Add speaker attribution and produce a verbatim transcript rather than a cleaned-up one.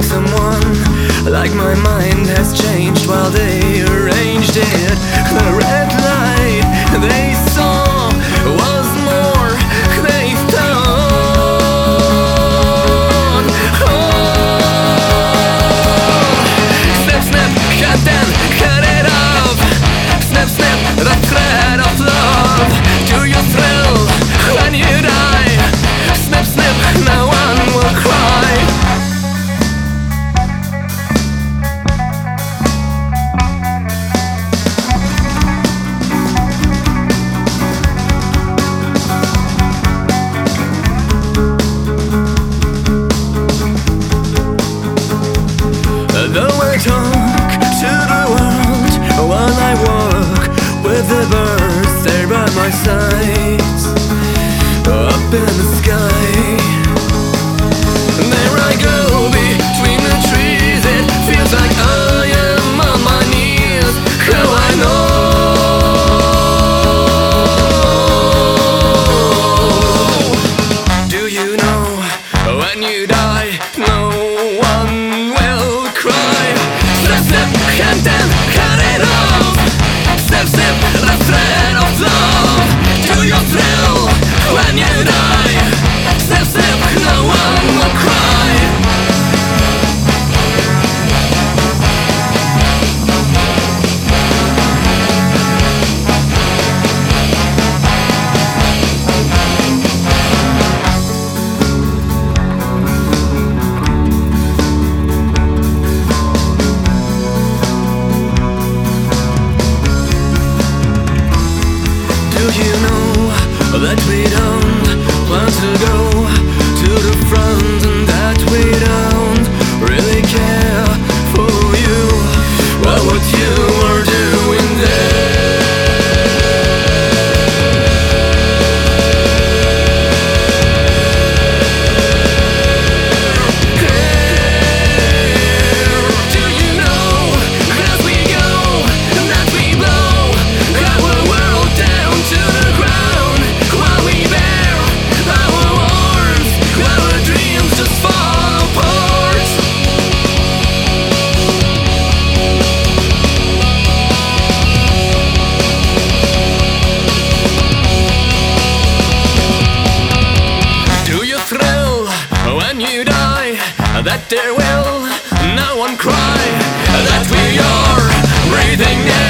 Speaker 1: like someone, like my mind has changed while they arranged it. The red light they saw was more they thought. Oh, snap, snap, cut them, cut it off. Snap, snap, the thread of love. Do you thrill when you die? Snap, snap, no one will cry. Though I talk to the world while I walk with the birds there by my side, up in the sky. There I go between the trees. It feels like I am on my knees. How I know. Do you know when you die, no one will cry? Snap, snap, cut them, cut it off. Snap, snap, the thread of love. Do you thrill when you die? Snap, snap, no one will cry. Do you know that we don't plan to go to the front, and that we don't really care for you? Well, what you are doing there? Do you know that we go, that we blow our world down to the ground, while we bear our arms, our dreams just fall apart? Do you thrill when you die? That there will no one cry, that we are breathing